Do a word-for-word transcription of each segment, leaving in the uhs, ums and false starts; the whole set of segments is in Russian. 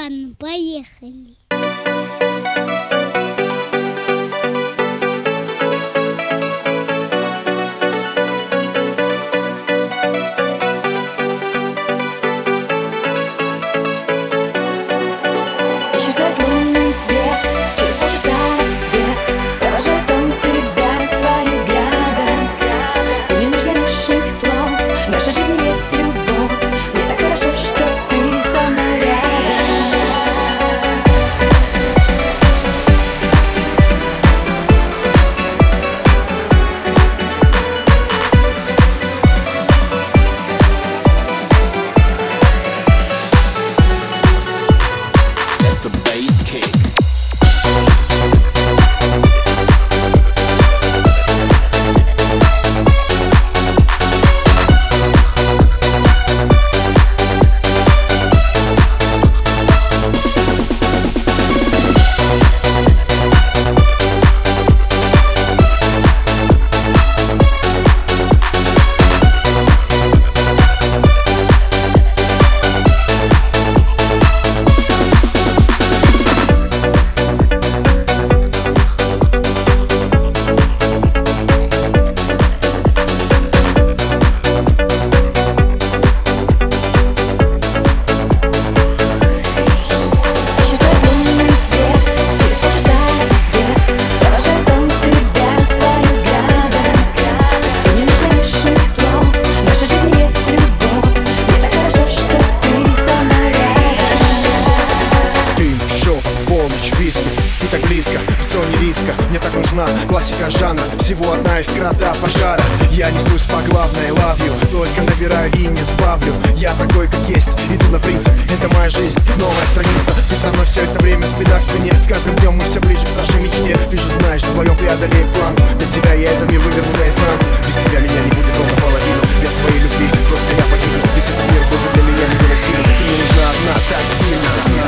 ладно, поехали. Исчезает лунный свет, через полчаса рассвет. Провожает он тебя своим взглядом. И не нужно лишних слов, в нашей жизни есть любовь. Мне так хорошо, что ты со мной рядом. Let the bass kick. Ты так близко, в зоне риска. Мне так нужна классика жанра. Всего одна искра до пожара. Я несусь по главной, love you. Только набираю и не сбавлю. Я такой, как есть, иду на принцип. Это моя жизнь, новая страница. Ты со мной все это время, спина к спине. С каждым днем мы все ближе к нашей мечте. Ты же знаешь, вдвоем преодолеем план. Для тебя я этот мир выверну наизнанку. Без тебя меня не будет ровно половину. Без твоей любви просто я погибну. Весь этот мир будет для меня невыносим. Ты мне нужна одна так сильно.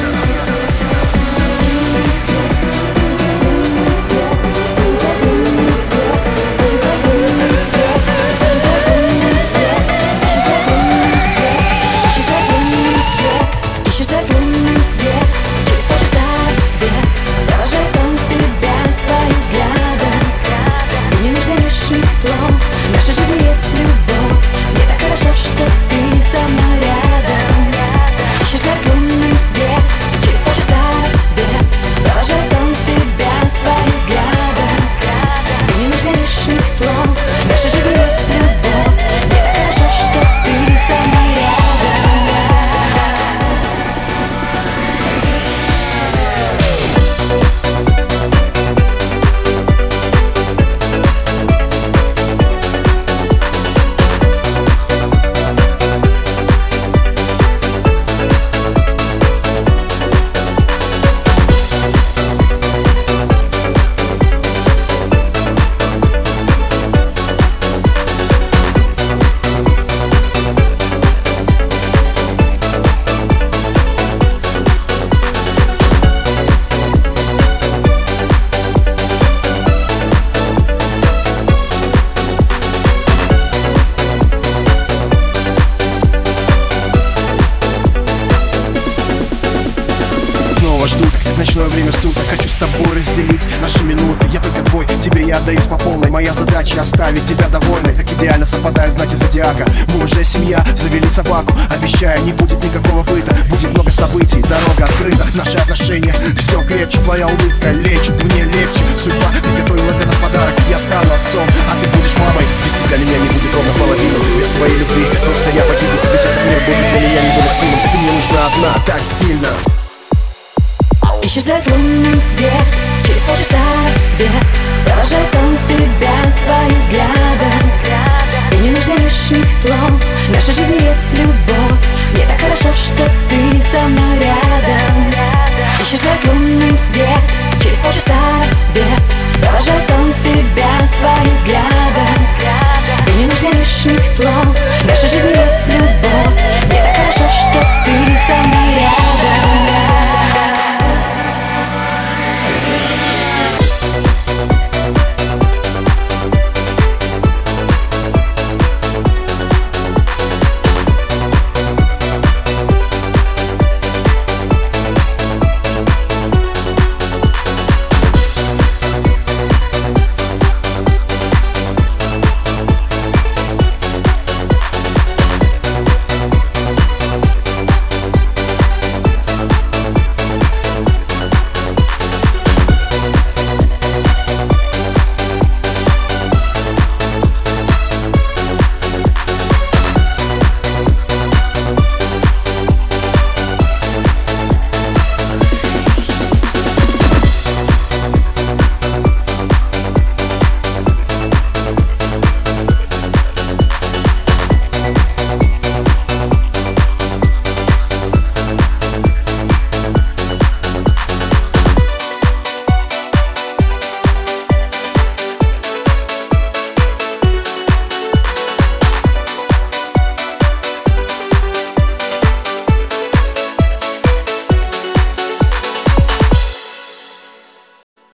Исчезает лунный свет, через полчаса рассвет. Провожает он тебя своим взглядом. И не нужно лишних слов, в нашей жизни есть любовь. Мне так хорошо, что ты со мной рядом. Исчезает лунный свет, через полчаса рассвет. Провожает он тебя своим взглядом. И не нужно лишних слов, в нашей жизни есть любовь. Мне так хорошо, что ты со мной рядом. Ждут ночное время суток. Хочу с тобой разделить наши минуты. Я только твой, тебе я отдаюсь по полной. Моя задача оставить тебя довольной. Так идеально совпадают знаки зодиака. Мы уже семья, завели собаку. Обещаю, не будет никакого быта. Будет много событий, дорога открыта. Наши отношения все крепче. Твоя улыбка лечит, мне легче. Судьба приготовила для нас подарок. Я стану отцом, а ты будешь мамой. Без тебя меня не будет ровно половину. Без твоей любви просто я погибну. Весь этот мир будет для меня невыносимым. Ты мне нужна одна так сильно. Исчезает лунный свет, через полчаса рассвет. Провожает он тебя своим взглядом. И не нужно лишних слов, в нашей жизни есть любовь. Мне так хорошо, что ты со мной рядом. Исчезает лунный свет, через полчаса рассвет. Провожает он тебя своим взглядом. И не нужно лишних слов, в нашей жизни есть любовь.